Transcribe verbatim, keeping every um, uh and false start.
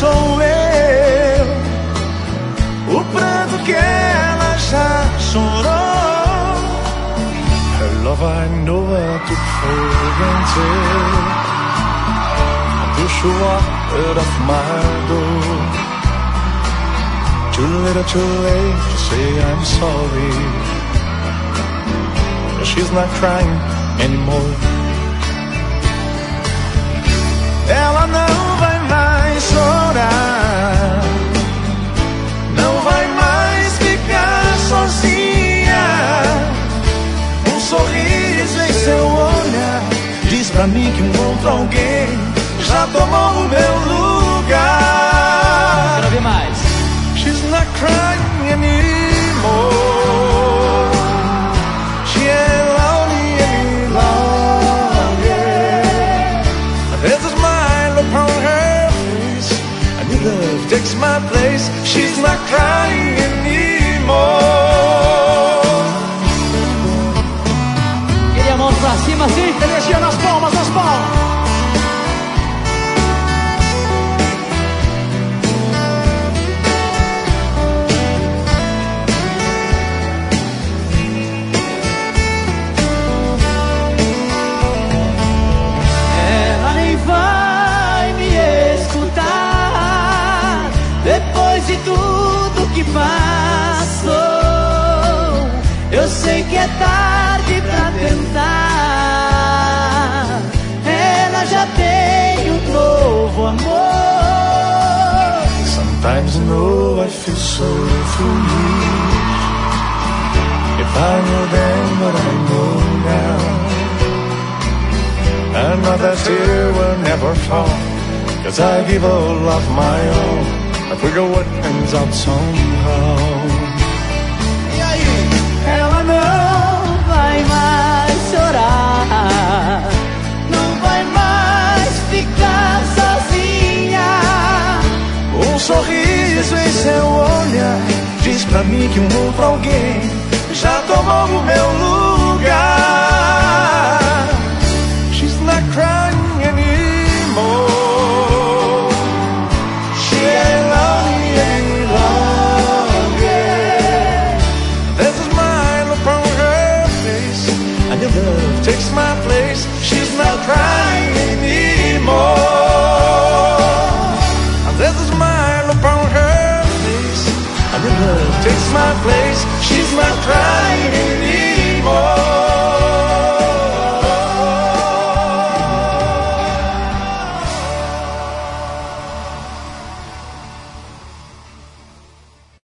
sou eu. O pranto que ela já chorou. Her love I know I took for granted. I push her out of my door. Too little, too late to say I'm sorry. She's not crying anymore. Ela não vai mais chorar, não vai mais ficar sozinha. Um sorriso em seu olhar diz pra mim que um outro alguém já tomou o meu lugar. Quero ver mais. She's not crying anymore. She ain't lonely any longer. There's a smile upon her face. A new love takes my place. She's not crying anymore. Queria a mão pra cima assim, energia nas palmas, nas palmas. Depois de tudo que passou, eu sei que é tarde pra tentar. Ela já tem um novo amor. Sometimes I know I feel so foolish. If I knew then what I know now, I know that tear will never fall, 'cause I give all of my own. I figure what ends out somehow. E aí? Ela não vai mais chorar, não vai mais ficar sozinha. Um sorriso em seu olhar diz pra mim que um outro alguém já tomou o meu lugar. She's not crying anymore. Love takes my place. She's not crying anymore. And there's a smile upon her face. And your love takes my place. She's not crying.